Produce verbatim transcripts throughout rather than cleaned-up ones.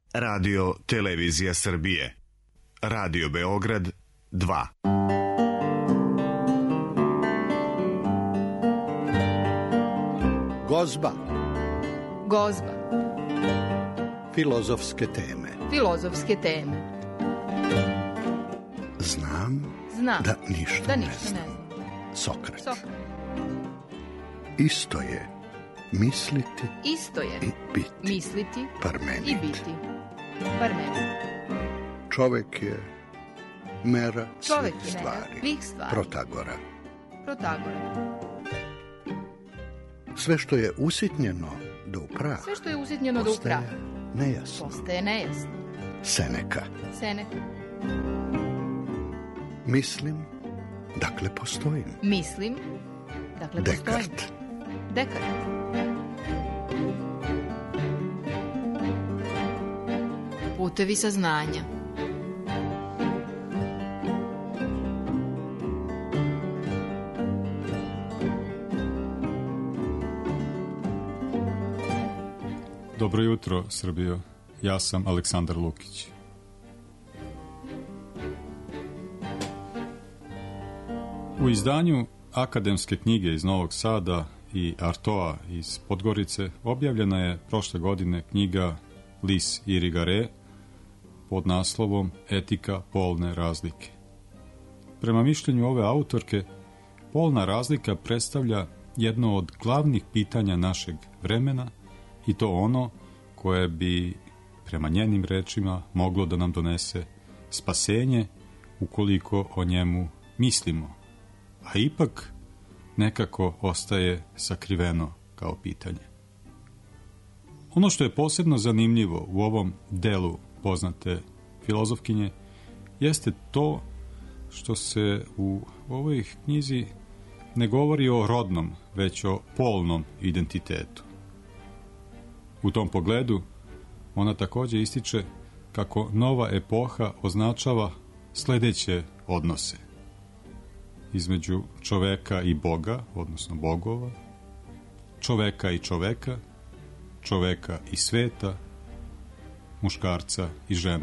Radio Televizija Srbije. Radio Beograd dva. Gozba. Gozba. Filozofske teme. Filozofske teme. Znam, Znam da ništa, da ne, ništa znam. ne znam. Sokrat. Sokrat. Isto je misliti Isto je i biti. misliti Parmenid. i biti. Parmenid. Čovek je mera Čovek svih je mera stvari. svih stvari. Protagora. Protagora. Sve što je usitnjeno do prah, Sve što je usitnjeno do postaje prah nejasno. postaje nejasno. Seneka. Seneka. Mislim, dakle postojim. Mislim, dakle postojim. Dekart. Dekart. Putevi saznanja. Dobro jutro, Srbijo. Ja sam Aleksandar Lukić. U izdanju Akademske knjige iz Novog Sada i Artoa iz Podgorice objavljena je prošle godine knjiga Lis Irigaray pod naslovom Etika polne razlike. Prema mišljenju ove autorke, polna razlika predstavlja jedno od glavnih pitanja našeg vremena i to ono koje bi, prema njenim rečima, moglo da nam donese spasenje ukoliko o njemu mislimo, a ipak nekako ostaje sakriveno kao pitanje. Ono što je posebno zanimljivo u ovom delu poznate filozofkinje jeste to što se u ovoj knjizi ne govori o rodnom, već o polnom identitetu. U tom pogledu ona također ističe kako nova epoha označava sledeće odnose između čoveka i Boga, odnosno bogova, čoveka i čoveka, čoveka i sveta, muškarca i žene.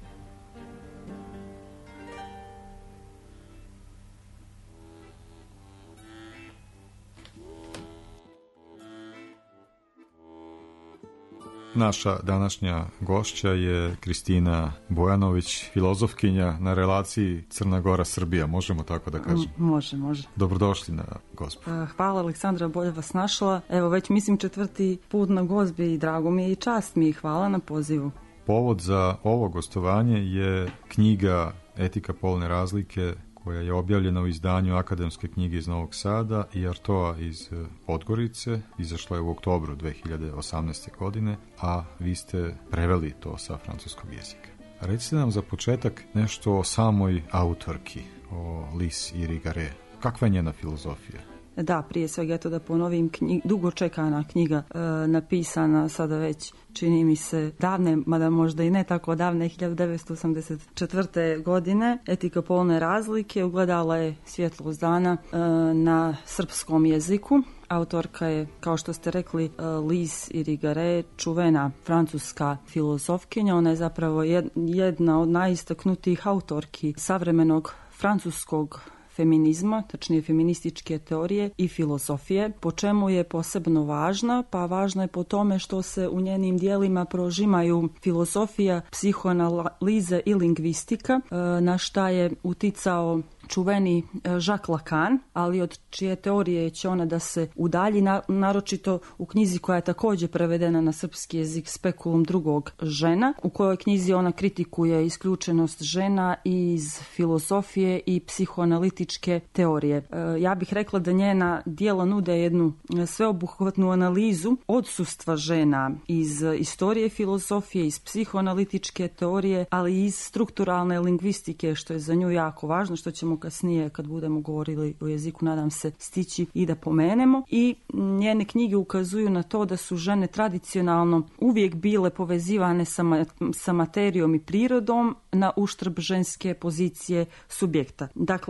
Naša današnja gošća je Kristina Bojanović, filozofkinja na relaciji Crna Gora-Srbija, možemo tako da kažem? Može, može. Dobrodošli na Gozbu. Hvala, Aleksandra, bolje vas našla. Evo, već mislim četvrti put na Gozbi i drago mi je i čast mi i hvala na pozivu. Povod za ovo gostovanje je knjiga Etika polne razlike, koja je objavljena u izdanju Akademske knjige iz Novog Sada i Artoa iz Podgorice. Izašla je u oktobru dve hiljade osamnaeste. godine, a vi ste preveli to sa francuskog jezika. Recite nam za početak nešto o samoj autorki, o Lis Irigaray. Kakva je njena filozofija? Da, prije svega eto da ponovim, knjig, dugo čekana knjiga e, napisana sada već čini mi se davne, mada možda i ne tako davne, hiljadu devetsto osamdeset četvrte. godine. Etika polne razlike ugledala je svjetlost dana e, na srpskom jeziku. Autorka je, kao što ste rekli, Lis Irigaray, čuvena francuska filozofkinja. Ona je zapravo jedna od najistaknutijih autorki savremenog francuskog feminizma, tačnije feminističke teorije i filozofije. Po čemu je posebno važna? Pa važna je po tome što se u njenim dijelima prožimaju filozofija, psihoanaliza i lingvistika, na šta je uticao čuveni Jacques Lacan, ali od čije teorije će ona da se udalji, naročito u knjizi koja je također prevedena na srpski jezik Spekulum drugog žena, u kojoj knjizi ona kritikuje isključenost žena iz filozofije i psihoanalitičke teorije. Ja bih rekla da njena dijela nude jednu sveobuhvatnu analizu odsustva žena iz istorije filozofije, iz psihoanalitičke teorije, ali i iz strukturalne lingvistike, što je za nju jako važno, što ćemo kasnije kad budemo govorili o jeziku, nadam se, stići i da pomenemo. I njene knjige ukazuju na to da su žene tradicionalno uvijek bile povezivane sa, ma- sa materijom i prirodom na uštrb ženske pozicije subjekta. Dakle,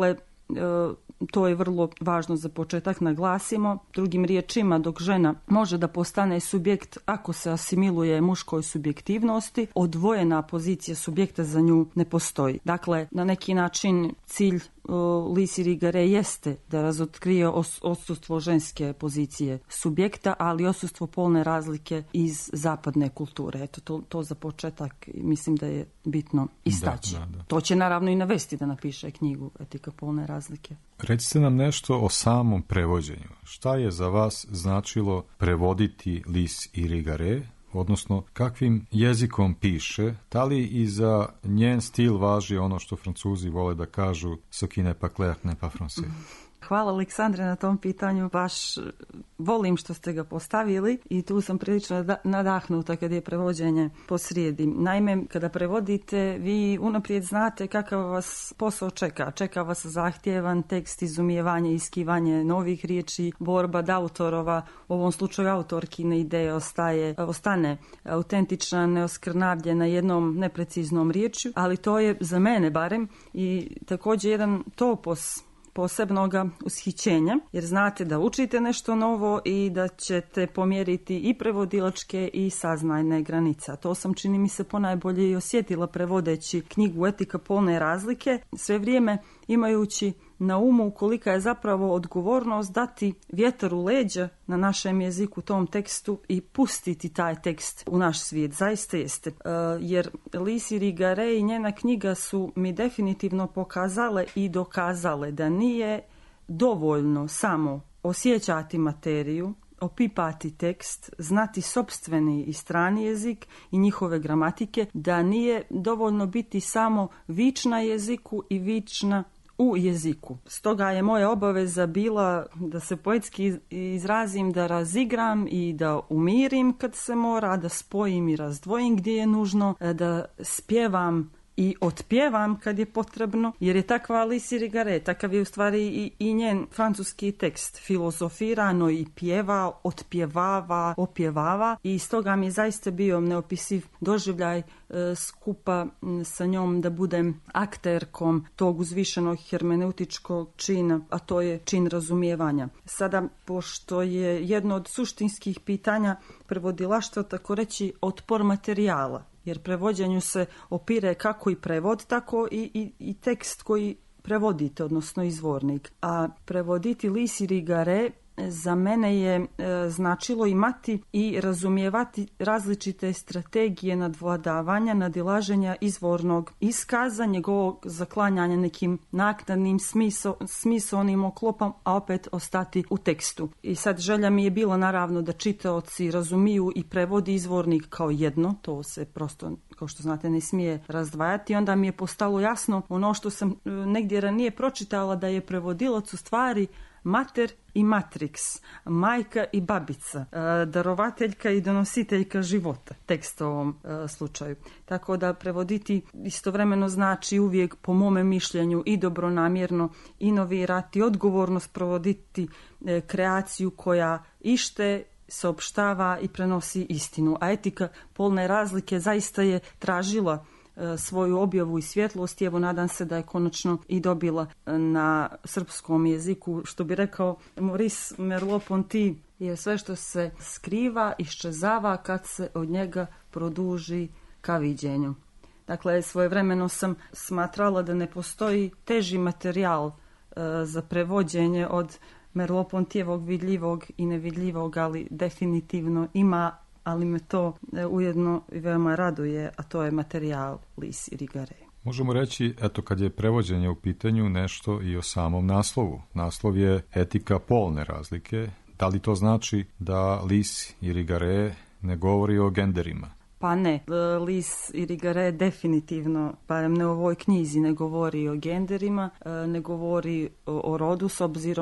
to je vrlo važno za početak naglasimo. Drugim riječima, dok žena može da postane subjekt ako se asimiluje muškoj subjektivnosti, odvojena pozicija subjekta za nju ne postoji. Dakle, na neki način cilj Lise Irigaray jeste da razotkrije os- odsustvo ženske pozicije subjekta, ali odsustvo polne razlike iz zapadne kulture. Eto, to, to za početak mislim da je bitno istaći. Da, da, da. To će naravno i navesti da napiše knjigu Etika polne razlike. Recite nam nešto o samom prevođenju. Šta je za vas značilo prevoditi Lise Irigaray, odnosno kakvim jezikom piše, da li i za njen stil važi ono što Francuzi vole da kažu ce qui n'est pas clair n'est pas français? Hvala Aleksandre na tom pitanju, baš volim što ste ga postavili i tu sam prilično nadahnuta kad je prevođenje posrijedi. Naime, kada prevodite, vi unaprijed znate kakav vas posao čeka. Čeka vas zahtjevan tekst, izumijevanje, iskivanje novih riječi, borba da autorova, u ovom slučaju autorkine ideje ostaje, ostane autentična, neoskrnavljena jednom nepreciznom riječju, ali to je za mene barem i također jedan topos posebnoga ushićenja, jer znate da učite nešto novo i da ćete pomjeriti i prevodilačke i saznajne granice. A to sam, čini mi se, ponajbolje i osjetila prevodeći knjigu Etika polne razlike, sve vrijeme imajući na umu kolika je zapravo odgovornost dati vjetar u leđa na našem jeziku tom tekstu i pustiti taj tekst u naš svijet. Zaista jeste. Uh, jer Lise Irigaray i njena knjiga su mi definitivno pokazale i dokazale da nije dovoljno samo osjećati materiju, opipati tekst, znati sopstveni i strani jezik i njihove gramatike, da nije dovoljno biti samo vična jeziku i vična u jeziku. Stoga je moja obaveza bila da se poetski izrazim, da razigram i da umirim kad se mora, da spojim i razdvojim gdje je nužno, da spjevam i otpjevam kad je potrebno, jer je takva Lise Irigaray, takav je u stvari i, i njen francuski tekst, filozofirano i pjeva, otpjevava, opjevava i stoga mi je zaista bio neopisiv doživljaj e, skupa m, sa njom da budem akterkom tog uzvišenog hermeneutičkog čina, a to je čin razumijevanja. Sada, pošto je jedno od suštinskih pitanja prevodilaštva, tako reći, otpor materijala, jer prevođenju se opire kako i prevod, tako i, i, i tekst koji prevodite, odnosno izvornik. A prevoditi Lise Irigaray za mene je e, značilo imati i razumijevati različite strategije nadvladavanja, nadilaženja izvornog iskaza, njegovog zaklanjanja nekim naknadnim smiso, smisonim oklopom, a opet ostati u tekstu. I sad želja mi je bila naravno da čitaoci razumiju i prevodi izvornik kao jedno, to se prosto, kao što znate, ne smije razdvajati. Onda mi je postalo jasno ono što sam e, negdje ranije pročitala, da je prevodilac u stvari mater i matrix, majka i babica, darovateljka i donositeljka života, tekst u ovom slučaju. Tako da prevoditi istovremeno znači uvijek, po mome mišljenju, i dobronamjerno inovirati, odgovornost provoditi kreaciju koja ište saopštava i prenosi istinu. A etika polne razlike zaista je tražila svoju objavu i svjetlost. Evo, nadam se da je konačno i dobila na srpskom jeziku, što bi rekao Maurice Merleau-Ponty, jer sve što se skriva iščezava kad se od njega produži ka viđenju. Dakle, svojevremeno sam smatrala da ne postoji teži materijal e, za prevođenje od Merleau-Pontyjevog vidljivog i nevidljivog, ali definitivno ima, ali me to ujedno veoma raduje, a to je materijal Lise Irigaray. Možemo reći, eto, kad je prevođenje u pitanju, nešto i o samom naslovu. Naslov je Etika polne razlike. Da li to znači da Lise Irigaray ne govori o genderima? Pa ne, Lise Irigaray definitivno, barem ne u ovoj knjizi, ne govori o genderima, ne govori o rodu, s obzirom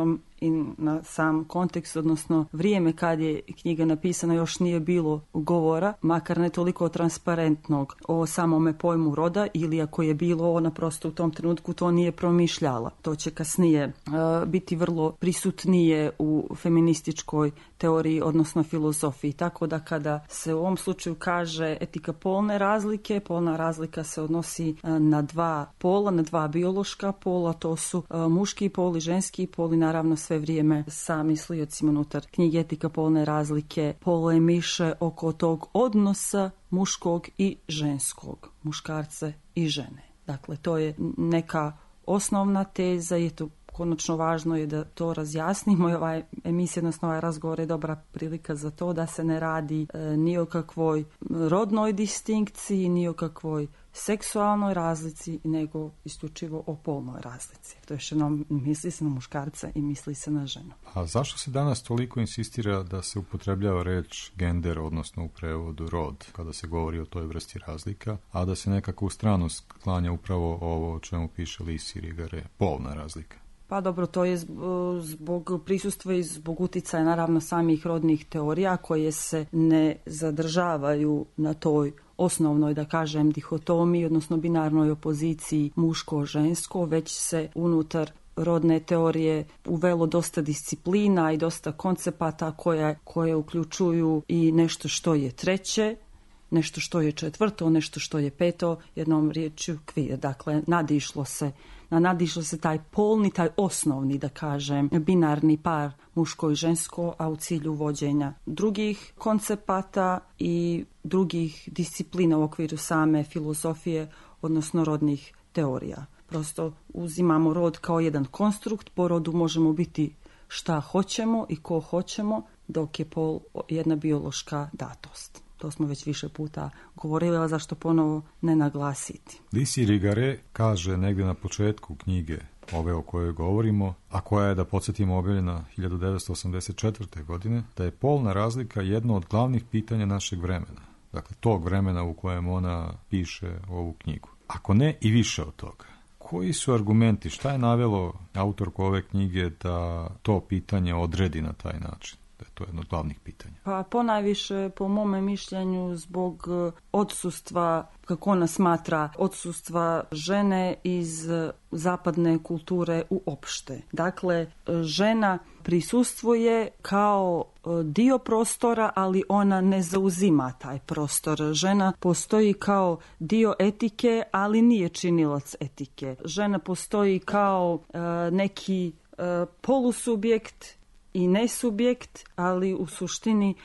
i na sam kontekst, odnosno vrijeme kad je knjiga napisana još nije bilo govora, makar ne toliko transparentnog o samome pojmu roda, ili ako je bilo, ona prosto u tom trenutku to nije promišljala. To će kasnije uh, biti vrlo prisutnije u feminističkoj teoriji, odnosno filozofiji. Tako da kada se u ovom slučaju kaže etika polne razlike, polna razlika se odnosi uh, na dva pola, na dva biološka pola, to su uh, muški pol i ženski pol, i naravno sve vrijeme sa misliocima unutar knjige etika polne razlike polemiše oko tog odnosa muškog i ženskog, muškarce i žene. Dakle, to je neka osnovna teza i je to konačno važno je da to razjasnimo i ova emisija, odnosno ovaj razgovor je dobra prilika za to da se ne radi e, ni o kakvoj rodnoj distinkciji, ni o kakvoj seksualnoj razlici, nego isključivo o polnoj razlici. To je još jednom, misli se na muškarca i misli se na ženu. A zašto se danas toliko insistira da se upotrebljava reč gender, odnosno u prevodu rod, kada se govori o toj vrsti razlika, a da se nekako u stranu sklanja upravo ovo o čemu piše Lis Irigaray, polna razlika? Pa dobro, to je zbog prisustva i zbog uticaja naravno samih rodnih teorija koje se ne zadržavaju na toj osnovnoj, da kažem, dihotomiji, odnosno binarnoj opoziciji muško-žensko, već se unutar rodne teorije uvelo dosta disciplina i dosta koncepata koje, koje uključuju i nešto što je treće, nešto što je četvrto, nešto što je peto, jednom riječju kvir. Dakle, nadišlo se, nadišlo se taj polni, taj osnovni, da kažem, binarni par muško i žensko, a u cilju vođenja drugih koncepata i drugih disciplina u okviru same filozofije, odnosno rodnih teorija. Prosto uzimamo rod kao jedan konstrukt, po rodu možemo biti šta hoćemo i ko hoćemo, dok je pol jedna biološka datost. To smo već više puta govorili, a zašto ponovo ne naglasiti. Lis Irigaray kaže negdje na početku knjige ove o kojoj govorimo, a koja je, da podsjetimo, objavljena hiljadu devetsto osamdeset četvrte. godine, da je polna razlika jedno od glavnih pitanja našeg vremena. Dakle, tog vremena u kojem ona piše ovu knjigu. Ako ne i više od toga. Koji su argumenti, šta je navelo autorku ove knjige da to pitanje odredi na taj način? To je jedno od glavnih pitanja. Pa ponajviše, po mome mišljenju, zbog odsustva, kako ona smatra, odsustva žene iz zapadne kulture uopšte. Dakle, žena prisustvuje kao dio prostora, ali ona ne zauzima taj prostor. Žena postoji kao dio etike, ali nije činilac etike. Žena postoji kao uh, neki uh, polusubjekt i nesubjekt, ali u suštini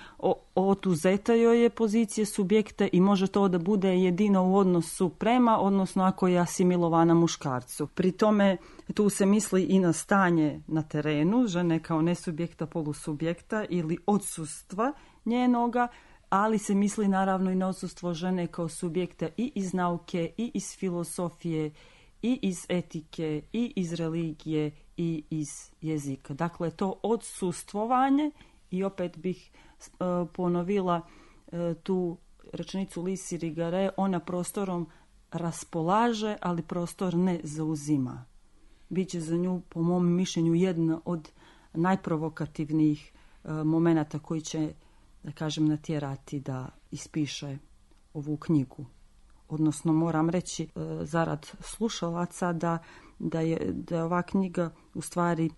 oduzeta joj je pozicije subjekta i može to da bude jedino u odnosu prema, odnosno ako je asimilovana muškarcu. Pri tome tu se misli i na stanje na terenu, žene kao nesubjekta, polusubjekta ili odsustva njenoga, ali se misli naravno i na odsustvo žene kao subjekta i iz nauke, i iz filozofije, i iz etike, i iz religije, i iz jezika. Dakle, to odsustvovanje, i opet bih uh, ponovila uh, tu rečenicu Lis Irigaray, ona prostorom raspolaže, ali prostor ne zauzima. Biće za nju, po mom mišljenju, jedna od najprovokativnijih uh, momenata koji će, da kažem, natjerati da ispiše ovu knjigu. Odnosno, moram reći uh, zarad slušalaca da Da je, da je ova knjiga u stvari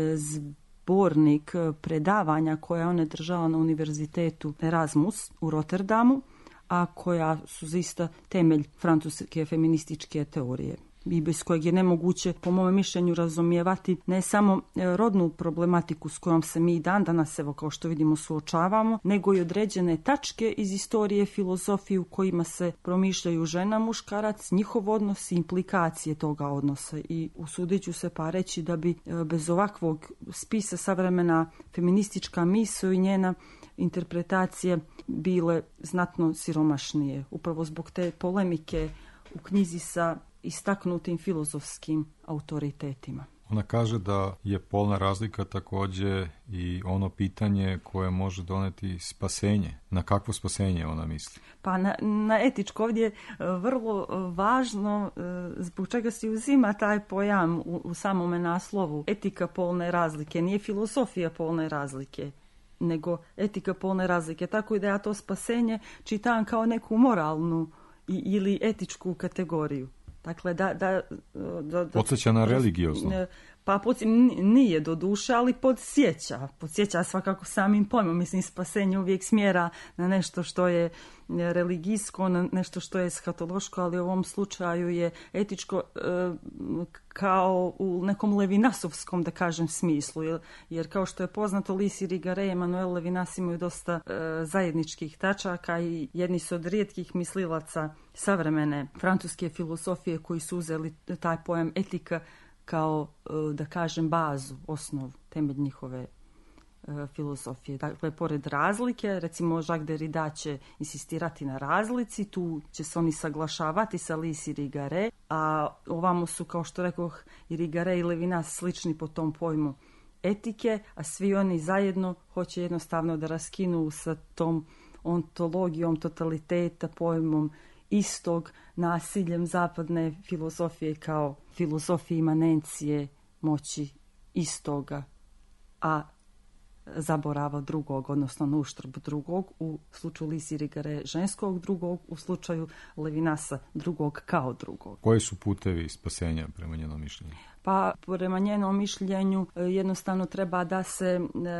zbornik predavanja koja ona držala na univerzitetu Erasmus u Rotterdamu, a koja su zaista temelj francuske feminističke teorije. I bez kojeg je nemoguće, po mome mišljenju, razumijevati ne samo rodnu problematiku s kojom se mi dan danas, evo kao što vidimo, suočavamo, nego i određene tačke iz istorije filozofije u kojima se promišljaju žena, muškarac, njihov odnos i implikacije toga odnosa. I usudit ću se pa reći da bi bez ovakvog spisa savremena feministička misao i njena interpretacije bile znatno siromašnije. Upravo zbog te polemike u knjizi sa istaknutim filozofskim autoritetima. Ona kaže da je polna razlika također i ono pitanje koje može doneti spasenje. Na kakvo spasenje ona misli? Pa na, na etičko ovdje je vrlo važno zbog čega se uzima taj pojam u, u samome naslovu. Etika polne razlike, nije filosofija polne razlike, nego etika polne razlike. Tako i da ja to spasenje čitam kao neku moralnu i, ili etičku kategoriju. Dakle, da... da, da, da podsjeća na religiozno. Pa nije do duše, ali podsjeća. Podsjeća svakako samim pojmom. Mislim, spasenje uvijek smjera na nešto što je religijsko, na nešto što je eshatološko, ali u ovom slučaju je etičko e, kao u nekom levinasovskom, da kažem, smislu. Jer, jer kao što je poznato, Lis Irigaray i Emmanuel Levinas imaju dosta e, zajedničkih tačaka i jedni su od rijetkih mislilaca savremene francuske filosofije koji su uzeli taj pojam etika kao, da kažem, bazu, osnovu, temelj njihove e, filosofije. Dakle, pored razlike, recimo Jacques Derrida će insistirati na razlici, tu će se oni saglašavati sa Lis Irigaray, a ovamo su, kao što rekoh, Irigaray i Levinas slični po tom pojmu etike, a svi oni zajedno hoće jednostavno da raskinu sa tom ontologijom totaliteta, pojmom istog, nasiljem zapadne filosofije kao filosofije imanencije moći istoga, a zaborava drugog, odnosno na uštrb drugog, u slučaju Lis Irigaray ženskog drugog, u slučaju Levinasa drugog kao drugog. Koji su putevi spasenja prema njenom mišljenju? Pa prema njenom mišljenju jednostavno treba da se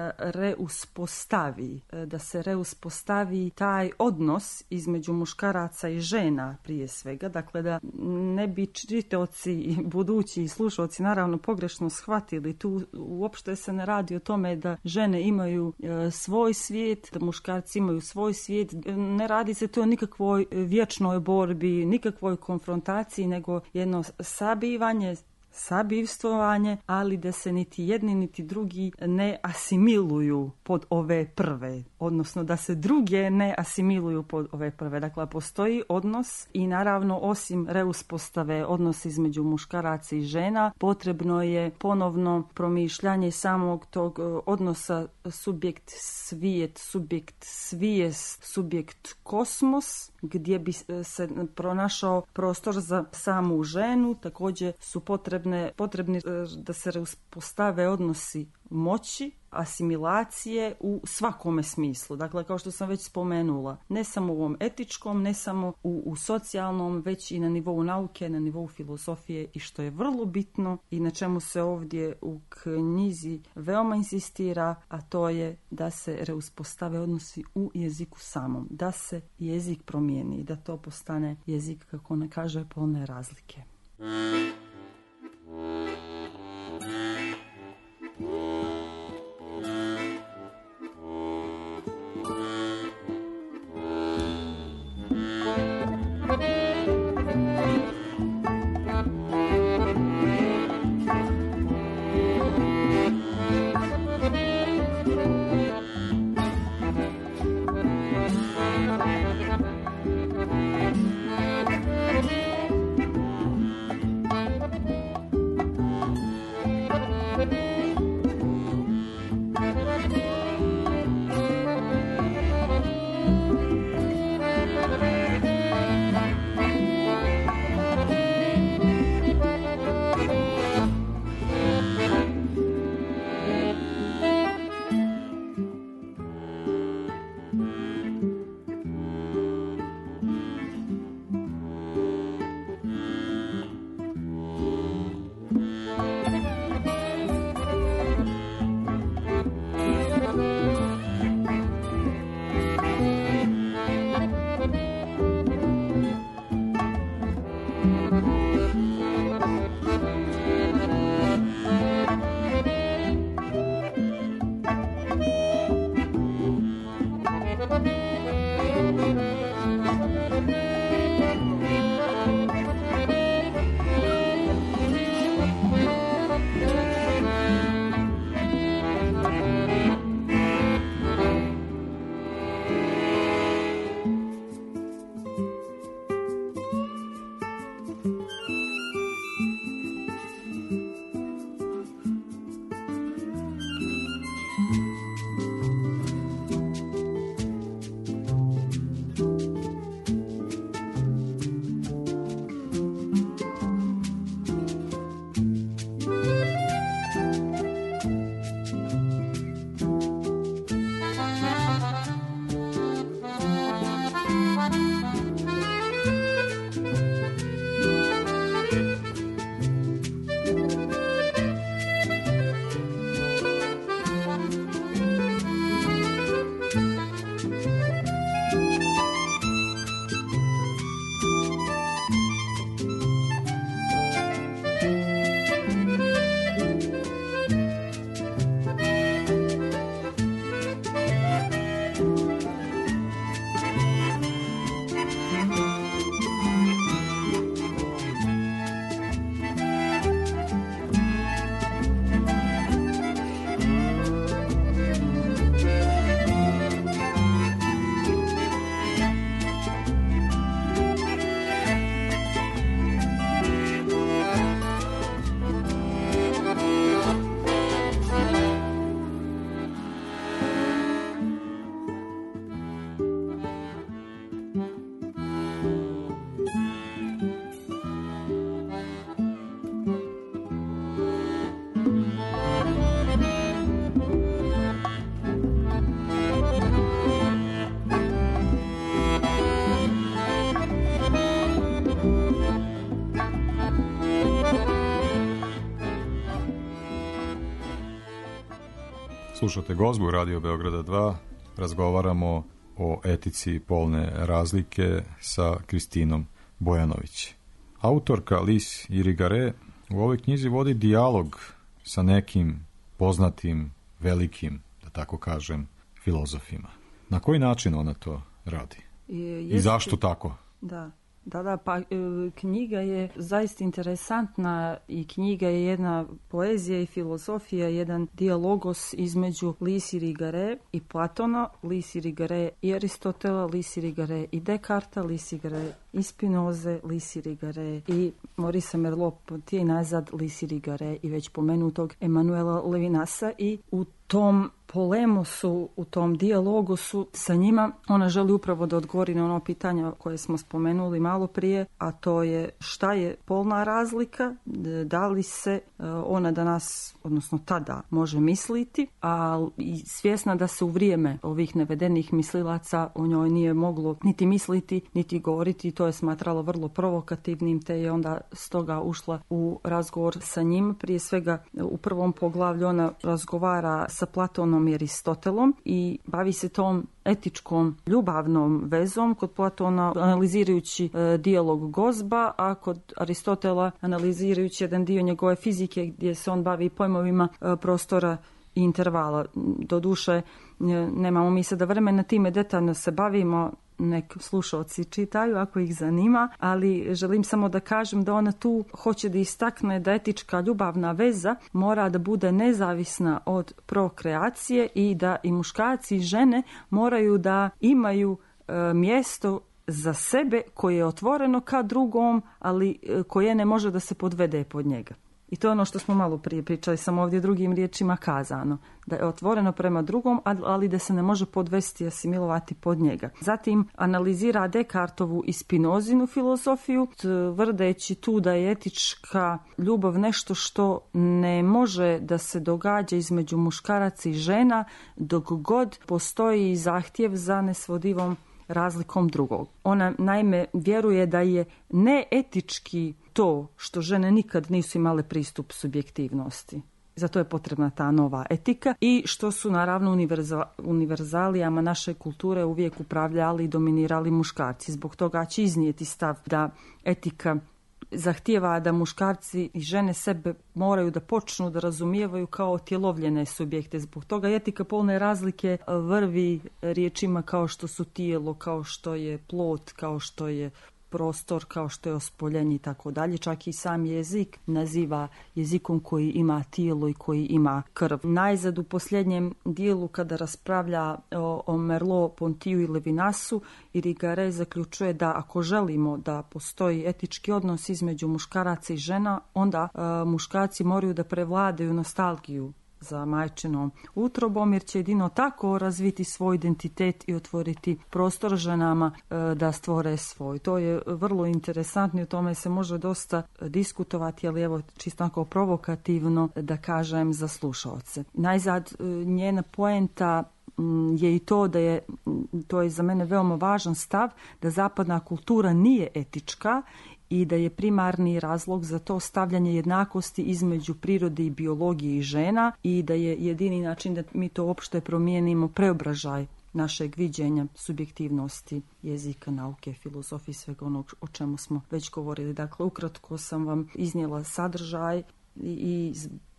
reuspostavi, da se reuspostavi taj odnos između muškaraca i žena prije svega, dakle da ne bi čitaoci i budući i slušalci naravno pogrešno shvatili, tu uopšte se ne radi o tome da žene imaju svoj svijet, da muškarci imaju svoj svijet, ne radi se tu o nikakvoj vječnoj borbi, nikakvoj konfrontaciji, nego jedno sabivanje, sabivstvovanje, ali da se niti jedni niti drugi ne asimiluju pod ove prve, odnosno da se druge ne asimiluju pod ove prve. Dakle, postoji odnos i naravno osim reuspostave odnosa između muškaraca i žena, potrebno je ponovno promišljanje samog tog odnosa subjekt svijet, subjekt svijest, subjekt kosmos, gdje bi se pronašao prostor za samu ženu. Također su potrebne potrebni da se uspostave odnosi moći, asimilacije u svakome smislu. Dakle, kao što sam već spomenula, ne samo u ovom etičkom, ne samo u, u socijalnom, već i na nivou nauke, na nivou filosofije i što je vrlo bitno i na čemu se ovdje u knjizi veoma insistira, a to je da se reuspostave odnosi u jeziku samom, da se jezik promijeni, da to postane jezik, kako ona kaže, polne razlike. Slušate Gozbu Radio Beograda dva, razgovaramo o etici polne razlike sa Kristinom Bojanović. Autorka Lise Irigaray u ovoj knjizi vodi dijalog sa nekim poznatim, velikim, da tako kažem, filozofima. Na koji način ona to radi? I, I zašto tako? Da. Da, da, pa e, knjiga je zaista interesantna i knjiga je jedna poezija i filozofija, jedan dijalogos između Lise Irigaray i Platona, Lise Irigaray i Aristotela, Lise Irigaray i Descartesa, Lise Irigaray i Spinoze, Lise Irigaray i Maurice Merleau-Ponty i nazad Lise Irigaray i već pomenutog Emanuela Levinasa i u tom polemosu, u tom dijalogu su sa njima, ona želi upravo da odgovori na ono pitanje koje smo spomenuli malo prije, a to je šta je polna razlika, da li se ona danas, odnosno tada, može misliti, a i svjesna da se u vrijeme ovih navedenih mislilaca o njoj nije moglo niti misliti, niti govoriti, to je smatralo vrlo provokativnim, te je onda stoga ušla u razgovor sa njim. Prije svega u prvom poglavlju ona razgovara sa Platonom i Aristotelom i bavi se tom etičkom ljubavnom vezom, kod Platona analizirajući e, dijalog Gozba, a kod Aristotela analizirajući jedan dio njegove fizike gdje se on bavi pojmovima e, prostora i intervala. Doduše, e, nemamo mi sada vremena time detaljno se bavimo, nek slušalci čitaju ako ih zanima, ali želim samo da kažem da ona tu hoće da istakne da etička ljubavna veza mora da bude nezavisna od prokreacije i da i muškarci i žene moraju da imaju e, mjesto za sebe koje je otvoreno ka drugom, ali e, koje ne može da se podvede pod njega. I to je ono što smo malo prije pričali, samo ovdje drugim riječima kazano, da je otvoreno prema drugom, ali da se ne može podvesti i asimilovati pod njega. Zatim analizira Descartovu i Spinozinu filozofiju, tvrdeći tu da je etička ljubav nešto što ne može da se događa između muškaraca i žena dok god postoji zahtjev za nesvodivom razlikom drugog. Ona naime vjeruje da je neetički to što žene nikad nisu imale pristup subjektivnosti. Zato je potrebna ta nova etika i što su naravno univerza, univerzalijama naše kulture uvijek upravljali i dominirali muškarci. Zbog toga će iznijeti stav da etika zahtijeva da muškarci i žene sebe moraju da počnu da razumijevaju kao otjelovljene subjekte. Zbog toga etika polne razlike vrvi riječima kao što su tijelo, kao što je plot, kao što je prostor, kao što je ospoljenje i tako dalje. Čak i sam jezik naziva jezikom koji ima tijelo i koji ima krv. Najzad u posljednjem dijelu kada raspravlja o, o Merleau-Pontyju i Levinasu, Irigaray zaključuje da ako želimo da postoji etički odnos između muškaraca i žena, onda a, muškarci moraju da prevladaju nostalgiju za majčinom utrobom, jer će jedino tako razviti svoj identitet i otvoriti prostor ženama e, da stvore svoj. To je vrlo interesantno i o tome se može dosta diskutovati, ali evo čisto onako provokativno da kažem za slušaoce. Najzad e, njena poenta je i to da je, to je za mene veoma važan stav, da zapadna kultura nije etička i da je primarni razlog za to stavljanje jednakosti između prirode i biologije i žena i da je jedini način da mi to uopšte promijenimo preobražaj našeg viđenja subjektivnosti jezika, nauke, filozofije, svega onog o čemu smo već govorili. Dakle, ukratko sam vam iznijela sadržaj i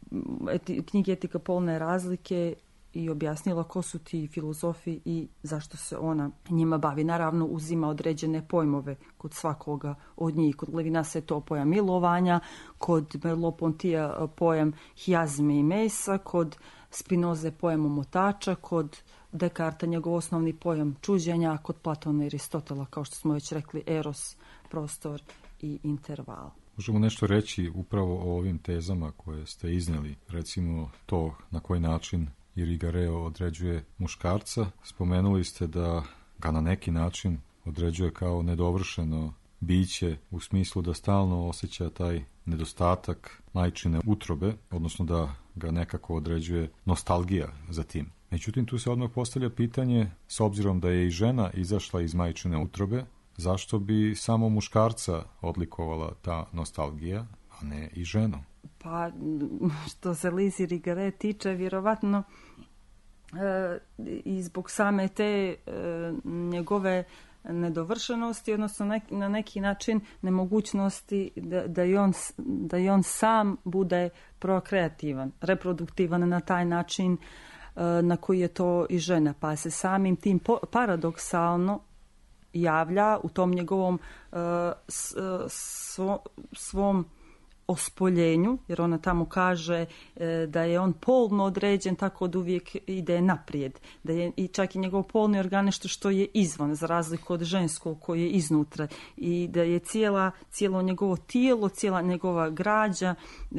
eti, knjige Etika polne razlike i objasnila ko su ti filozofi i zašto se ona njima bavi. Naravno, uzima određene pojmove kod svakoga od njih. Kod Levinasa je to pojam milovanja, kod Merleau-Pontyja pojam hijazme i mesa, kod Spinoze pojam omotača, kod Descartesa njegov osnovni pojam čuđenja, a kod Platona i Aristotela, kao što smo već rekli, eros, prostor i interval. Možemo nešto reći upravo o ovim tezama koje ste iznijeli, recimo to na koji način Irigaray određuje muškarca. Spomenuli ste da ga na neki način određuje kao nedovršeno biće u smislu da stalno osjeća taj nedostatak majčine utrobe, odnosno da ga nekako određuje nostalgija za tim. Međutim, tu se odmah postavlja pitanje, s obzirom da je i žena izašla iz majčine utrobe, zašto bi samo muškarca odlikovala ta nostalgija, a ne i ženu? Pa, što se Lise Irigaray tiče, vjerovatno e, i zbog same te e, njegove nedovršenosti, odnosno nek, na neki način nemogućnosti da, da, i on, da i on sam bude prokreativan, reproduktivan na taj način e, na koji je to i žena. Pa se samim tim po, paradoksalno javlja u tom njegovom e, s, svo, svom ospoljenju, jer ona tamo kaže e, da je on polno određen tako da uvijek ide naprijed, da je i čak i njegov polni organ nešto što je izvan, za razliku od ženskog koji je iznutra, i da je cijela, cijelo njegovo tijelo, cijela njegova građa e,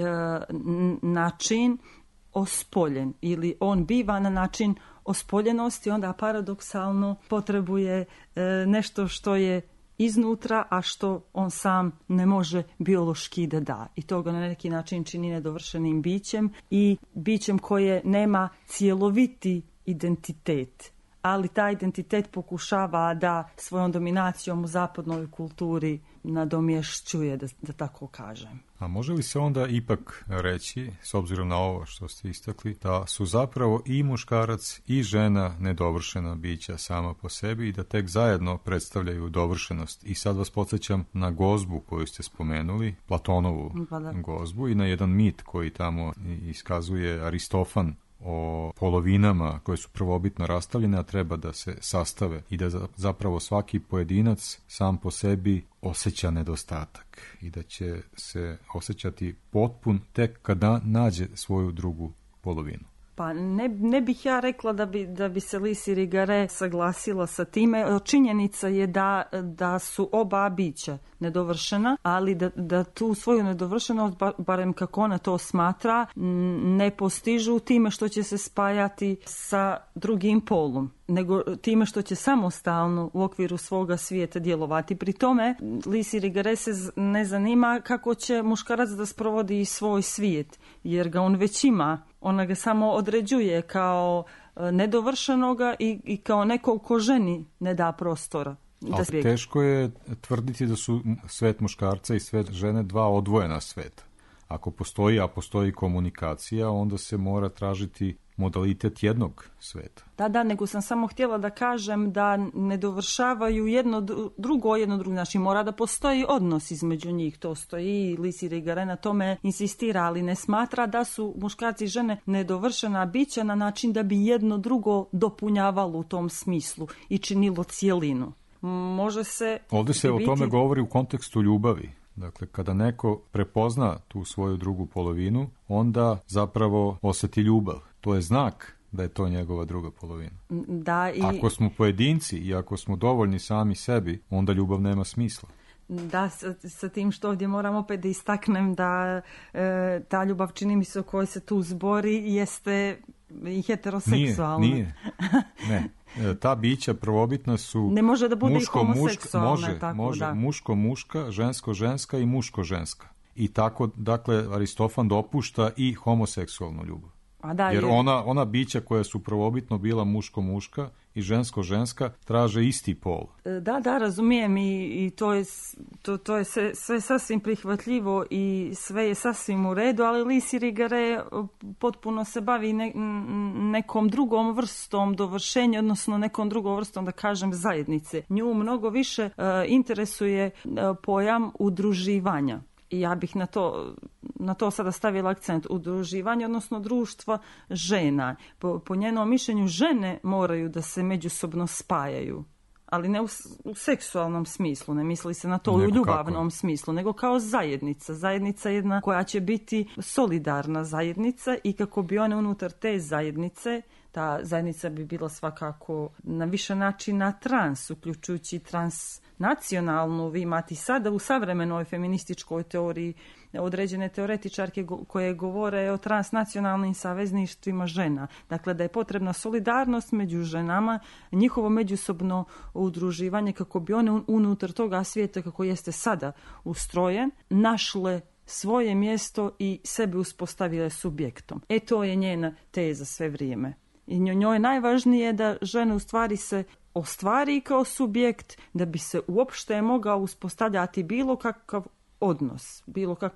način ospoljen, ili on biva na način ospoljenosti, onda paradoksalno potrebuje e, nešto što je iznutra, a što on sam ne može biološki da da. I to ga na neki način čini nedovršenim bićem i bićem koje nema cjeloviti identitet. Ali taj identitet pokušava da svojom dominacijom u zapadnoj kulturi nadomješćuje, da, da tako kažem. A može li se onda ipak reći, s obzirom na ovo što ste istakli, da su zapravo i muškarac i žena nedovršena bića sama po sebi i da tek zajedno predstavljaju dovršenost? I sad vas podsjećam na gozbu koju ste spomenuli, Platonovu pa da. gozbu, i na jedan mit koji tamo iskazuje Aristofan o polovinama koje su prvobitno rastavljene, a treba da se sastave i da zapravo svaki pojedinac sam po sebi osjeća nedostatak i da će se osjećati potpun tek kada nađe svoju drugu polovinu. Pa ne, ne bih ja rekla da bi, da bi se Lys Irigaray saglasila sa time. Činjenica je da, da su oba bića nedovršena, ali da, da tu svoju nedovršenost, barem kako ona to smatra, ne postižu time što će se spajati sa drugim polom, nego time što će samostalno u okviru svoga svijeta djelovati. Pri tome Lys Irigaray se ne zanima kako će muškarac da sprovodi svoj svijet, jer ga on već ima. Ona ga samo određuje kao nedovršenoga i, i kao nekog ko ženi ne da prostora. Ali teško je tvrditi da su svet muškarca i svet žene dva odvojena sveta. Ako postoji, a postoji komunikacija, onda se mora tražiti modalitet jednog sveta. Da, da, nego sam samo htjela da kažem da ne dovršavaju jedno drugo, jedno drugo. Znači, mora da postoji odnos između njih. To stoji, Lys Irigaray na tome insistira, ali ne smatra da su muškarci i žene nedovršena bića na način da bi jedno drugo dopunjavalo u tom smislu i činilo cijelinu. Može se... Ovdje se biti... o tome govori u kontekstu ljubavi. Dakle, kada neko prepozna tu svoju drugu polovinu, onda zapravo osjeti ljubav. To je znak da je to njegova druga polovina. Da, i... Ako smo pojedinci i ako smo dovoljni sami sebi, onda ljubav nema smisla. Da, sa, sa tim što ovdje moram opet da istaknem da e, ta ljubav, čini mi se, o kojoj se tu zbori, jeste i heteroseksualna. Nije, nije. Ne. Ta bića prvobitna su... Ne može da bude muško, i homoseksualna. Može, tako, može. Da. Muško-muška, žensko-ženska i muško-ženska. I tako, dakle, Aristofan dopušta i homoseksualnu ljubav. A da, jer je... ona, ona bića koja su prvobitno bila muško-muška i žensko-ženska traže isti pol. Da, da, razumijem i, i to je, to, to je sve, sve sasvim prihvatljivo i sve je sasvim u redu, ali Lys Irigaray potpuno se bavi ne, nekom drugom vrstom dovršenja, odnosno nekom drugom vrstom, da kažem, zajednice. Nju mnogo više uh, interesuje uh, pojam udruživanja. I ja bih na to, na to sada stavila akcent, udruživanje, odnosno društva žena. Po, po njenom mišljenju žene moraju da se međusobno spajaju, ali ne u, u seksualnom smislu, ne misli se na to u ljubavnom smislu, nego kao zajednica. Zajednica jedna koja će biti solidarna zajednica i kako bi one unutar te zajednice, ta zajednica bi bila svakako na više načina trans, uključujući transnacionalnu. Vi imate sada u savremenoj feminističkoj teoriji određene teoretičarke koje govore o transnacionalnim savezništvima žena. Dakle, da je potrebna solidarnost među ženama, njihovo međusobno udruživanje kako bi one unutar toga svijeta kako jeste sada ustrojen, našle svoje mjesto i sebe uspostavile subjektom. E to je njena teza sve vrijeme. I njoj je najvažnije da žena u stvari se ostvari kao subjekt, da bi se uopšte mogao uspostavljati bilo kakav odnos, bilo kakav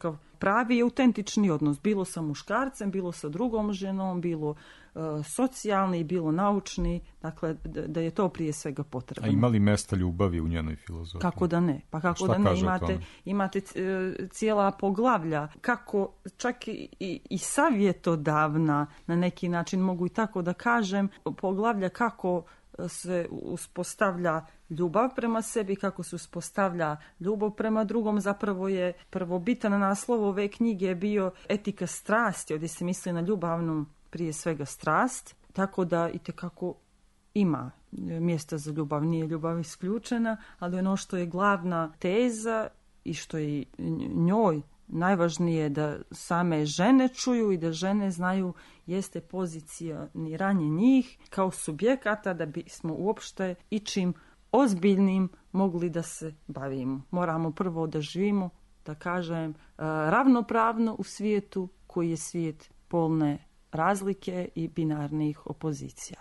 pravi i autentični odnos, bilo sa muškarcem, bilo sa drugom ženom, bilo uh, socijalni, bilo naučni, dakle da, da je to prije svega potrebno. A ima li mesta ljubavi u njenoj filozofiji? Kako da ne? Pa kako Šta da ne? kaže o Imate, tome? imate uh, cijela poglavlja, kako čak i, i, i savjetodavna, na neki način mogu i tako da kažem, poglavlja kako se uspostavlja ljubav prema sebi, kako se uspostavlja ljubav prema drugom. Zapravo je prvobitan naslov ove knjige bio etika strasti, ovdje se misli na ljubavnu prije svega strast, tako da itekako ima mjesta za ljubav, nije ljubav isključena, ali ono što je glavna teza i što je njoj najvažnije da same žene čuju i da žene znaju jeste pozicioniranje njih kao subjekata da bismo uopšte ičim ozbiljnim mogli da se bavimo. Moramo prvo da živimo, da kažem, ravnopravno u svijetu koji je svijet polne razlike i binarnih opozicija.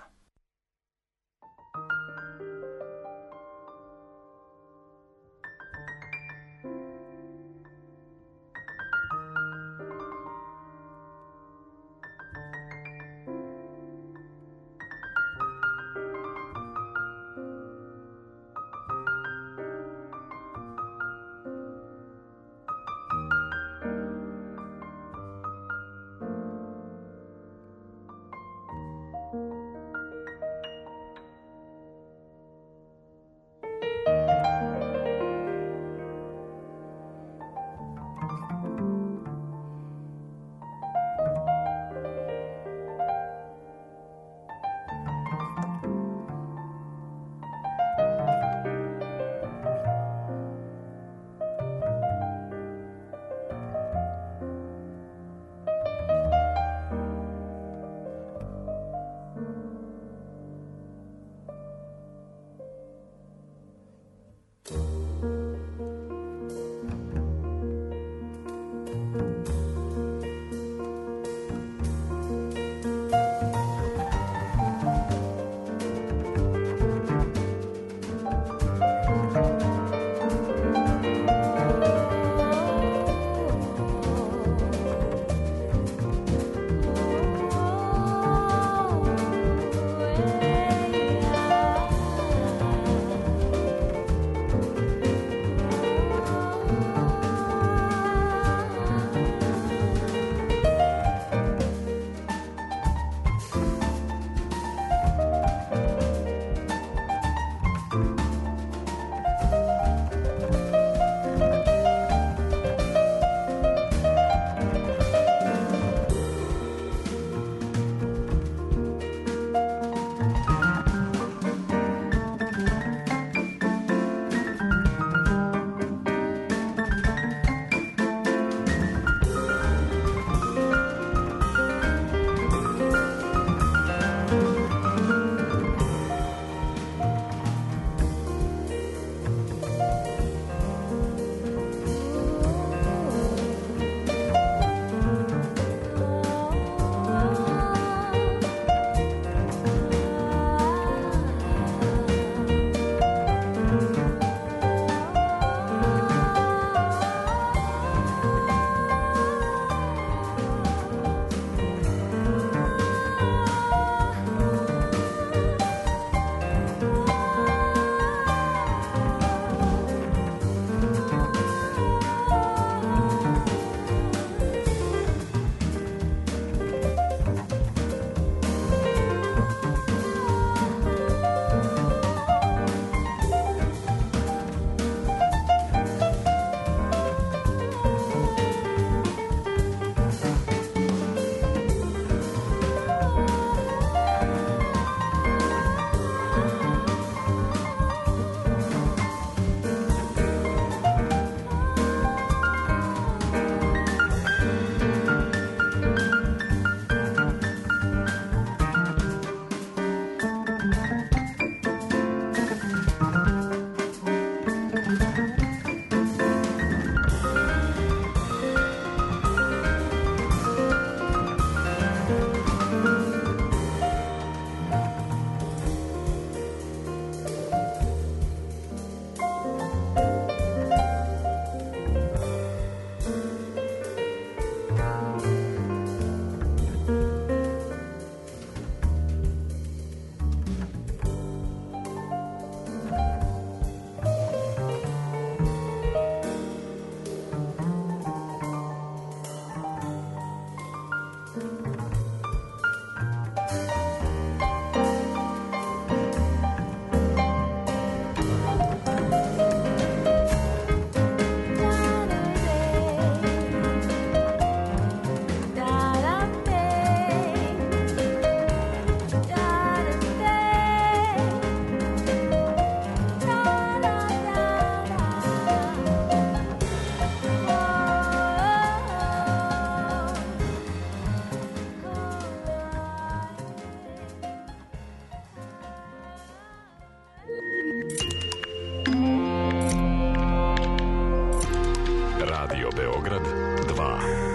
Radio Beograd dva.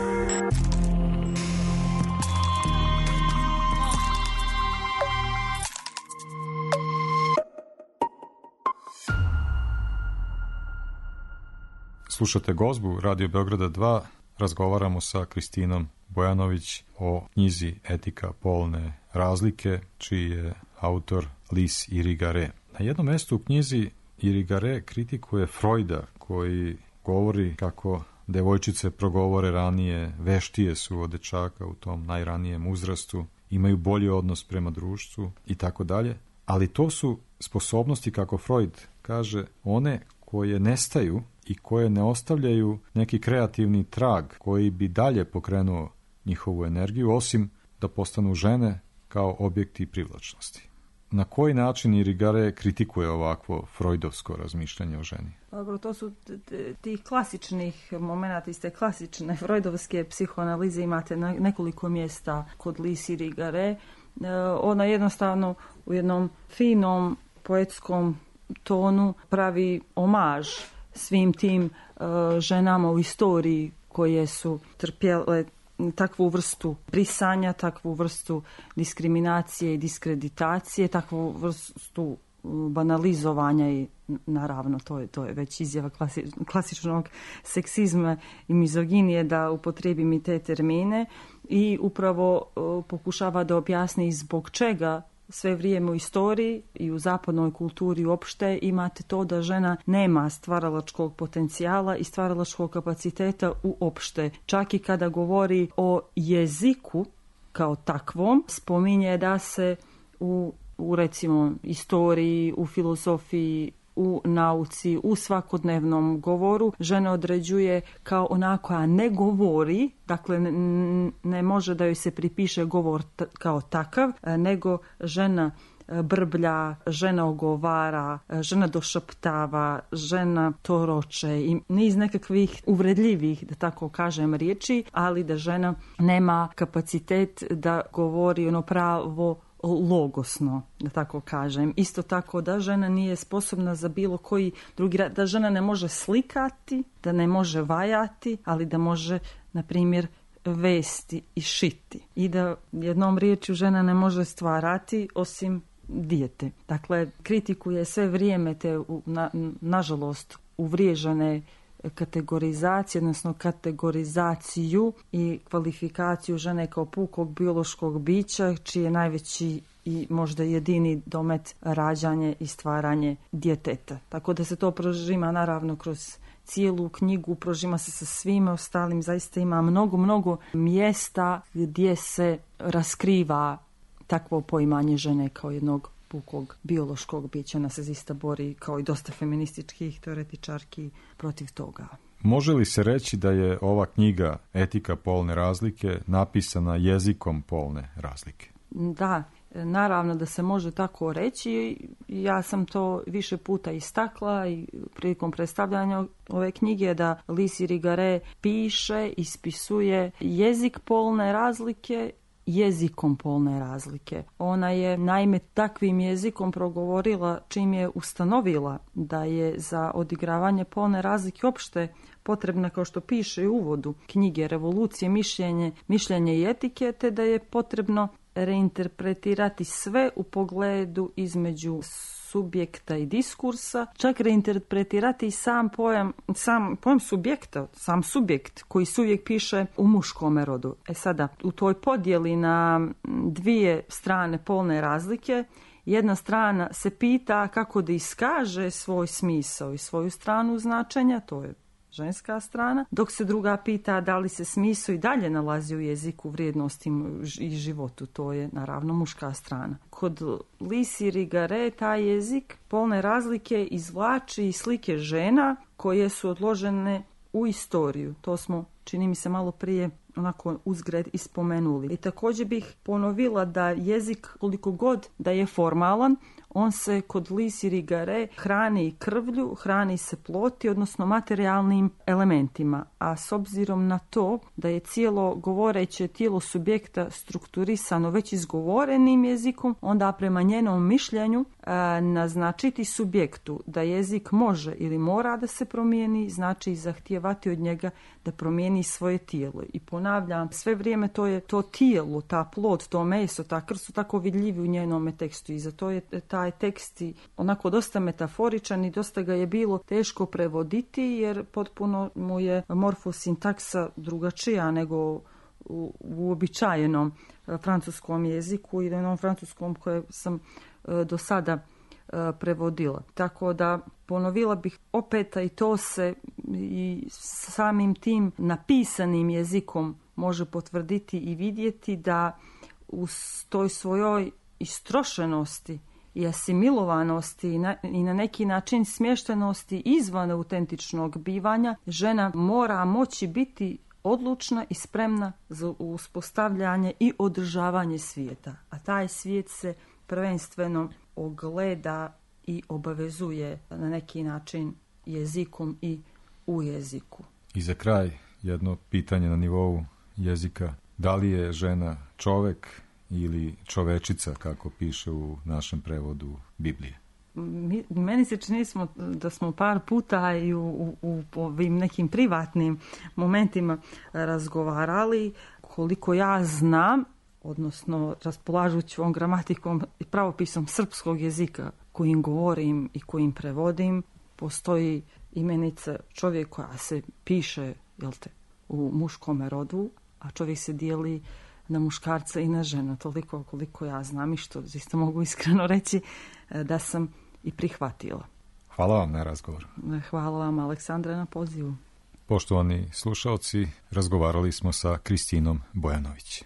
Slušate Gozbu Radio Beograda dva. Razgovaramo sa Kristinom Bojanović o knjizi Etika polne razlike, čiji je autor Lis Irigaray. Na jednom mjestu u knjizi Irigaray kritikuje Freuda, koji govori kako devojčice progovore ranije, veštije su od dečaka u tom najranijem uzrastu, imaju bolji odnos prema društvu i tako dalje. Ali to su sposobnosti, kako Freud kaže, one koje nestaju i koje ne ostavljaju neki kreativni trag koji bi dalje pokrenuo njihovu energiju, osim da postanu žene kao objekti privlačnosti. Na koji način Irigaray kritikuje ovakvo freudovsko razmišljanje o ženi? Dobro, to su tih klasičnih momenata, iz te klasične freudovske psihoanalize imate na nekoliko mjesta kod Lis Irigaray. Ona jednostavno u jednom finom poetskom tonu pravi omaž svim tim uh, ženama u istoriji koje su trpjele takvu vrstu brisanja, takvu vrstu diskriminacije i diskreditacije, takvu vrstu banalizovanja i naravno to je, to je već izjava klasi, klasičnog seksizma i mizoginije da upotrijebim i te termine i upravo uh, pokušava da objasni zbog čega sve vrijeme u istoriji i u zapadnoj kulturi uopšte imate to da žena nema stvaralačkog potencijala i stvaralačkog kapaciteta uopšte. Čak i kada govori o jeziku kao takvom, spominje da se u, u recimo istoriji, u filozofiji, u nauci, u svakodnevnom govoru žena određuje kao ona koja ne govori, dakle ne, ne može da joj se pripiše govor t- kao takav, nego žena brblja, žena ogovara, žena došaptava, žena toroče i niz nekakvih uvredljivih, da tako kažem, riječi, ali da žena nema kapacitet da govori ono pravo logosno, da tako kažem. Isto tako da žena nije sposobna za bilo koji drugi rad, da žena ne može slikati, da ne može vajati, ali da može, na primjer, vesti i šiti. I da jednom riječju žena ne može stvarati osim dijete. Dakle, kritikuje sve vrijeme te, na, nažalost, uvriježene kategorizacije, odnosno kategorizaciju i kvalifikaciju žene kao pukog biološkog bića, čiji je najveći i možda jedini domet rađanje i stvaranje djeteta. Tako da se to prožima naravno kroz cijelu knjigu, prožima se sa svime ostalim, zaista ima mnogo, mnogo mjesta gdje se raskriva takvo poimanje žene kao jednog pukog biološkog bića. Ona se zaista bori, kao i dosta feminističkih teoretičarki, protiv toga. Može li se reći da je ova knjiga Etika polne razlike napisana jezikom polne razlike? Da, naravno da se može tako reći. Ja sam to više puta istakla i prilikom predstavljanja ove knjige da Lis Irigaray piše, ispisuje jezik polne razlike jezikom polne razlike. Ona je naime takvim jezikom progovorila čim je ustanovila da je za odigravanje polne razlike opšte potrebna, kao što piše u uvodu knjige, revolucije, mišljenje, mišljenje i etike, te da je potrebno reinterpretirati sve u pogledu između subjekta i diskursa, čak reinterpretirati i sam pojam, sam pojam subjekta, sam subjekt koji se uvijek piše u muškom rodu. E sada, u toj podjeli na dvije strane polne razlike, jedna strana se pita kako da iskaže svoj smisao i svoju stranu značenja, to je ženska strana, dok se druga pita da li se smisao i dalje nalazi u jeziku, vrijednostima i životu, to je naravno muška strana. Kod Lis Irigaray taj jezik polne razlike izvlači slike žena koje su odložene u istoriju. To smo, čini mi se, malo prije onako uzgred ispomenuli. I također bih ponovila da jezik, koliko god da je formalan, on se kod Lis Irigaray hrani krvlju, hrani se ploti, odnosno materijalnim elementima. A s obzirom na to da je cijelo govoreće tijelo subjekta strukturisano već izgovorenim jezikom, onda prema njenom mišljenju a, naznačiti subjektu da jezik može ili mora da se promijeni, znači zahtijevati od njega da promijeni svoje tijelo. I ponavljam, sve vrijeme to je to tijelo, ta plod, to meso, ta krv su tako vidljivi u njenome tekstu i zato je taj tekst onako dosta metaforičan i dosta ga je bilo teško prevoditi jer potpuno mu je morfosintaksa drugačija nego u uobičajenom francuskom jeziku i onom francuskom koje sam do sada prevodila. Tako da ponovila bih opet, i to se i samim tim napisanim jezikom može potvrditi i vidjeti da u toj svojoj istrošenosti i asimilovanosti i na, i na neki način smještenosti izvan autentičnog bivanja, žena mora moći biti odlučna i spremna za uspostavljanje i održavanje svijeta. A taj svijet se prvenstveno ogleda i obavezuje na neki način jezikom i u jeziku. I za kraj jedno pitanje na nivou jezika. Da li je žena čovek ili čovečica, kako piše u našem prevodu Biblije? Mi, meni se čini smo, da smo par puta i u, u, u ovim nekim privatnim momentima razgovarali. Koliko ja znam, odnosno raspolažući ovom gramatikom i pravopisom srpskog jezika kojim govorim i kojim prevodim, postoji imenica čovjek koja se piše, jel te, u muškom rodu, a čovjek se dijeli na muškarca i na ženu. Toliko koliko ja znam i što isto mogu iskreno reći da sam i prihvatila. Hvala vam na razgovor. Hvala vam, Aleksandra, na pozivu. Poštovani slušaoci, razgovarali smo sa Kristinom Bojanović.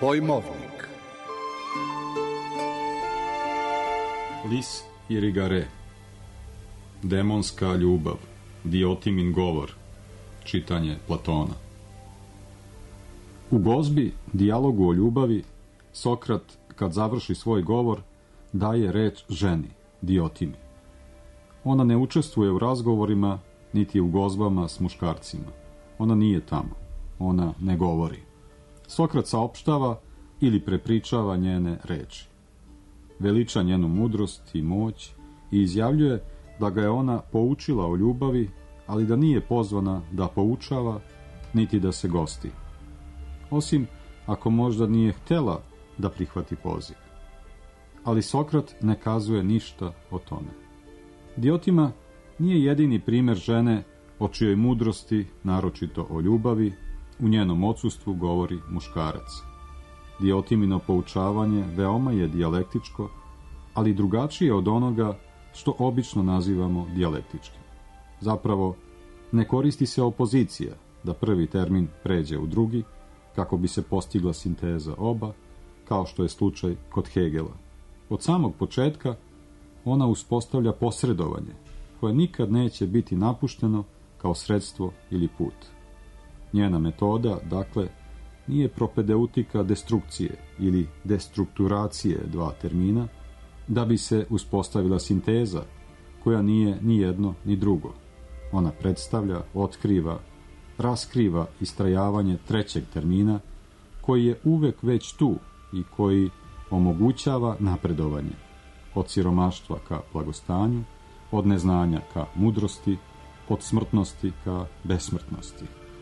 Pojmovnik. Lis i Rigare. Demonska ljubav. Diotimin govor. Čitanje Platona. U gozbi, dijalogu o ljubavi, Sokrat, kad završi svoj govor, daje reč ženi, Diotimi. Ona ne učestvuje u razgovorima, niti u gozbama s muškarcima. Ona nije tamo. Ona ne govori. Sokrat saopštava ili prepričava njene reči. Veliča njenu mudrost i moć i izjavljuje da ga je ona poučila o ljubavi, ali da nije pozvana da poučava, niti da se gosti. Osim ako možda nije htjela da prihvati poziv. Ali Sokrat ne kazuje ništa o tome. Diotima nije jedini primjer žene o čijoj mudrosti, naročito o ljubavi, u njenom odsustvu govori muškarac. Diotimino poučavanje veoma je dijalektičko, ali drugačije od onoga što obično nazivamo dijalektičkim. Zapravo, ne koristi se opozicija da prvi termin pređe u drugi, kako bi se postigla sinteza oba, kao što je slučaj kod Hegela. Od samog početka ona uspostavlja posredovanje, koje nikad neće biti napušteno kao sredstvo ili put. Njena metoda, dakle, nije propedeutika destrukcije ili destrukturacije dva termina, da bi se uspostavila sinteza, koja nije ni jedno ni drugo. Ona predstavlja, otkriva, raskriva istrajavanje trećeg termina, koji je uvek već tu i koji omogućava napredovanje od siromaštva ka blagostanju, od neznanja ka mudrosti, od smrtnosti ka besmrtnosti.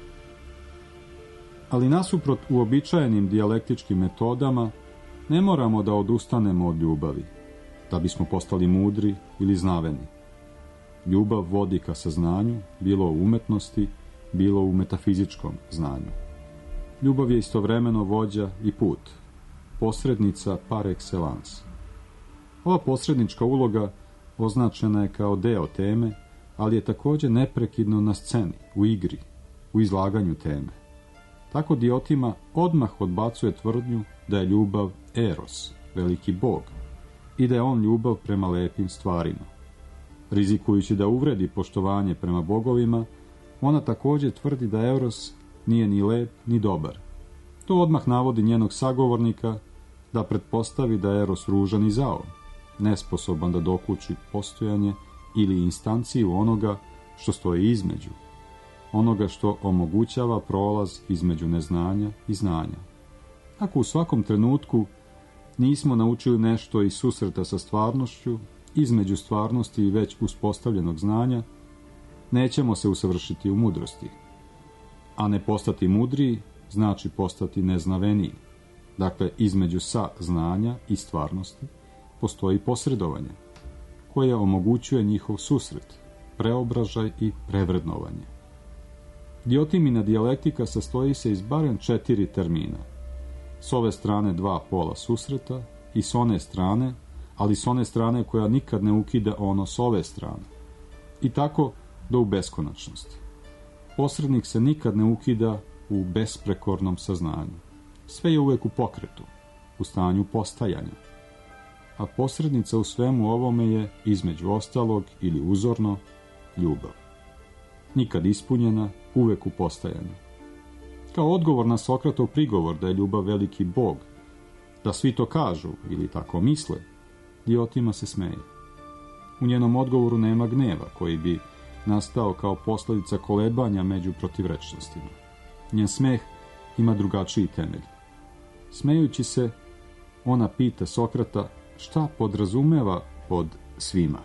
Ali nasuprot uobičajenim dijalektičkim metodama ne moramo da odustanemo od ljubavi, da bismo postali mudri ili znaveni. Ljubav vodi ka saznanju, bilo u umetnosti, bilo u metafizičkom znanju. Ljubav je istovremeno vođa i put, posrednica par excellence. Ova posrednička uloga označena je kao deo teme, ali je također neprekidno na sceni, u igri, u izlaganju teme. Tako Diotima odmah odbacuje tvrdnju da je ljubav Eros, veliki bog, i da je on ljubav prema lepim stvarima. Rizikujući da uvredi poštovanje prema bogovima, ona također tvrdi da Eros nije ni lep ni dobar. To odmah navodi njenog sagovornika da pretpostavi da je Eros ružan i zao, nesposoban da dokuči postojanje ili instanciju onoga što stoji između, onoga što omogućava prolaz između neznanja i znanja. Ako u svakom trenutku nismo naučili nešto iz susreta sa stvarnošću, između stvarnosti i već uspostavljenog znanja, nećemo se usavršiti u mudrosti. A ne postati mudriji znači postati neznaveniji. Dakle, između sa znanja i stvarnosti postoji posredovanje, koje omogućuje njihov susret, preobražaj i prevrednovanje. Diotimina dijalektika sastoji se iz barem četiri termina. S ove strane dva pola susreta i s one strane, ali s one strane koja nikad ne ukida ono s ove strane. I tako do u beskonačnosti. Posrednik se nikad ne ukida u besprekornom saznanju. Sve je uvek u pokretu, u stanju postajanja. A posrednica u svemu ovome je, između ostalog ili uzorno, ljubav. Nikad ispunjena, uvek u postajanju. Kao odgovor na Sokratov prigovor da je ljubav veliki bog, da svi to kažu ili tako misle, Diotima se smeje. U njenom odgovoru nema gneva koji bi nastao kao posljedica kolebanja među protivrečnostima. Njen smeh ima drugačiji temelj. Smejući se, ona pita Sokrata šta podrazumeva pod svima.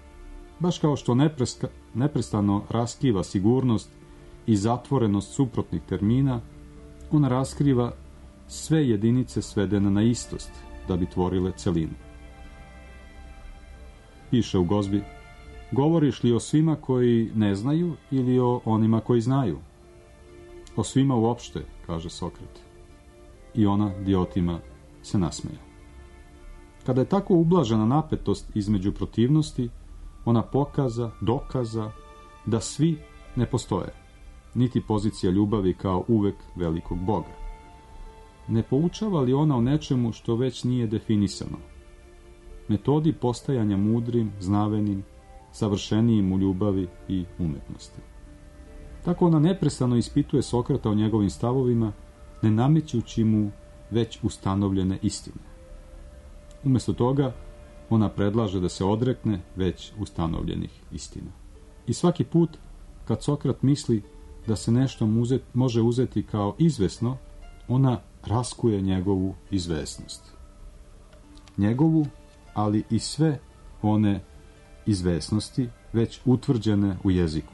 Baš kao što nepreska, neprestano raskiva sigurnost i zatvorenost suprotnih termina, ona raskriva sve jedinice svedene na istost, da bi tvorile celinu. Piše u gozbi: govoriš li o svima koji ne znaju ili o onima koji znaju? O svima uopšte, kaže Sokrat. I ona, Diotima, se nasmeja. Kada je tako ublažena napetost između protivnosti, ona pokaza, dokaza da svi ne postoje, niti pozicija ljubavi kao uvek velikog Boga. Ne poučava li ona o nečemu što već nije definisano? Metodi postajanja mudrim, znavenim, savršenijim u ljubavi i umetnosti. Tako ona neprestano ispituje Sokrata o njegovim stavovima, ne namećući mu već ustanovljene istine. Umjesto toga, ona predlaže da se odrekne već ustanovljenih istina. I svaki put, kad Sokrat misli da se nešto može uzeti kao izvesno, ona raskuje njegovu izvesnost. Njegovu, ali i sve one izvesnosti već utvrđene u jeziku.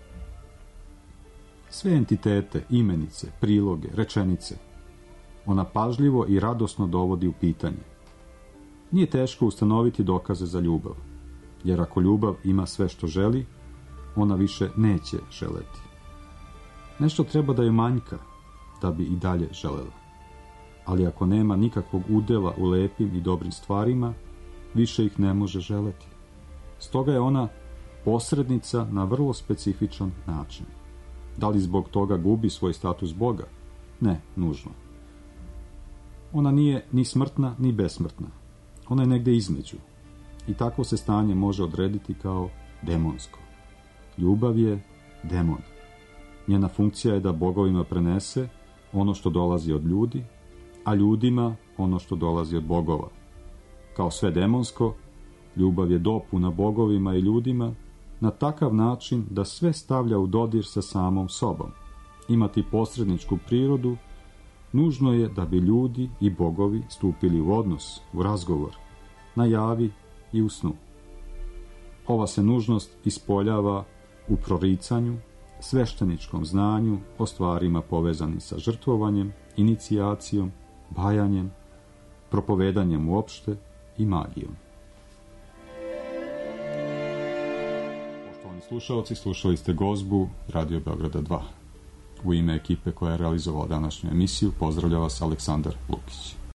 Sve entitete, imenice, priloge, rečenice, ona pažljivo i radosno dovodi u pitanje. Nije teško ustanoviti dokaze za ljubav, jer ako ljubav ima sve što želi, ona više neće želeti. Nešto treba da je manjka, da bi i dalje želela. Ali ako nema nikakvog udela u lepim i dobrim stvarima, više ih ne može želeti. Stoga je ona posrednica na vrlo specifičan način. Da li zbog toga gubi svoj status Boga? Ne, nužno. Ona nije ni smrtna, ni besmrtna. Ona je negde između. I takvo se stanje može odrediti kao demonsko. Ljubav je demon. Njena funkcija je da bogovima prenese ono što dolazi od ljudi, a ljudima ono što dolazi od bogova. Kao sve demonsko, ljubav je dopuna bogovima i ljudima na takav način da sve stavlja u dodir sa samom sobom. Imati posredničku prirodu nužno je da bi ljudi i bogovi stupili u odnos, u razgovor, na javi i u snu. Ova se nužnost ispoljava u proricanju, svešteničkom znanju o stvarima povezanim sa žrtvovanjem, inicijacijom, bajanjem, propovedanjem uopšte i magijom. Poštovani slušalci, slušali ste gozbu Radio Beograda dva. U ime ekipe koja je realizovala današnju emisiju pozdravlja vas Aleksandar Lukić.